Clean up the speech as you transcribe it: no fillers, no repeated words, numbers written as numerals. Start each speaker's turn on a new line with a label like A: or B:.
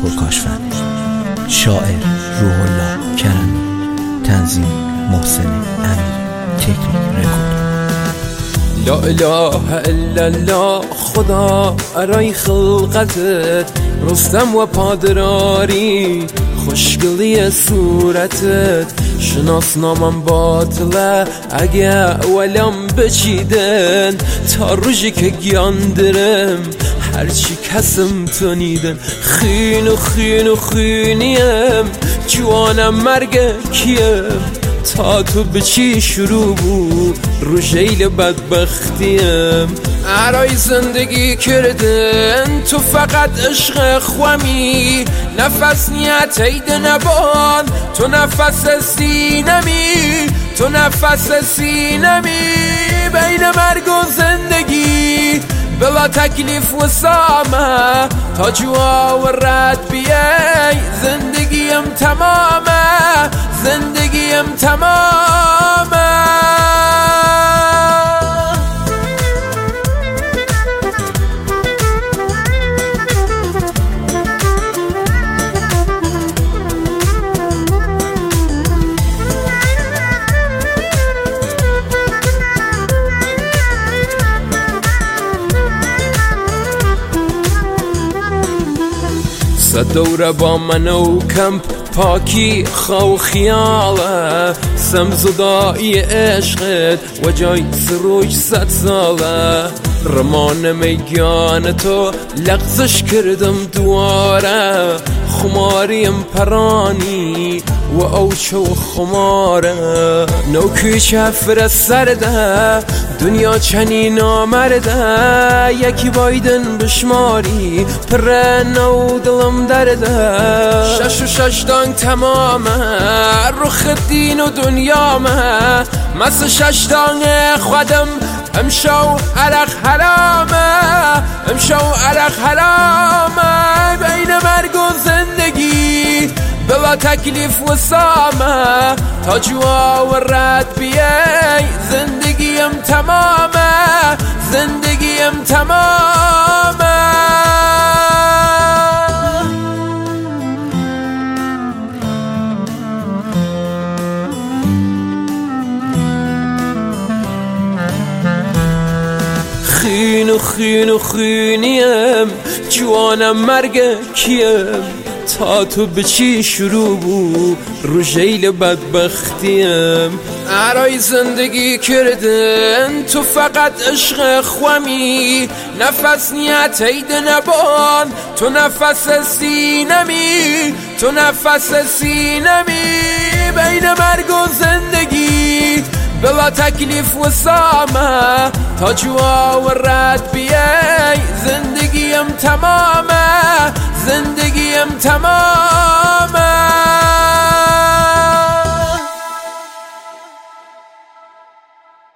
A: پرکاشفند. شاعر روح الله کرمی. تنظیم محسن امیری. تکنیک رکورد.
B: لا اله الا الله خدا ارای خلقتت، رستم و پادراری خوشگلی صورتت. شناسنامم باطله اگه ولم بچیدن، تا روزی که گیاندرم هرچی کسم تنیدن. خین و خین و خینیم جوانم مرگ کیم، تا تو به چی شروع بود رو جیل بدبختیم. ارای زندگی کردن تو فقط عشق خوامی، نفس نیت عید نبان تو نفس سینمی، تو نفس سینمی. بین مرگ و زندگی بلا تکلیف و سامه، تا جوا و رد بیای زندگیم تمامه، زندگیم تمامه. دوره با من و کمپ پاکی خو خیاله، سمزدایی عشقت و جای سروش 100 ساله. رمان میگان تو لغزش کردم دواره، خماریم پرانی و اوچو خماره. نوکی چفر سرده دنیا چنین آمرده، یکی بایدن بشماری پر نو دلم درده. 6 و 6 دانگ تمامه رخ دین و دنیامه، مثل 6 دانگ خودم امشو عرق حرامه، امشو عرق حرامه. بین مرگ و زندگی بلا تکلیف و سامه، تا جوا و رد بیای زندگیم تمامه، زندگیم تمامه. خین و خین و خینیم جوانم مرگ کیم، تا تو به چی شروع بود رو جیل بدبختیم. ارای زندگی کردن تو فقط عشق خوامی، نفس نیت عید نبان تو نفس سینمی، تو نفس سینمی. بین مرگ و زندگی بلا تکلیف و سامه، تا جوا و رد بیای زندگیم تمامه، زندگیم تمامه.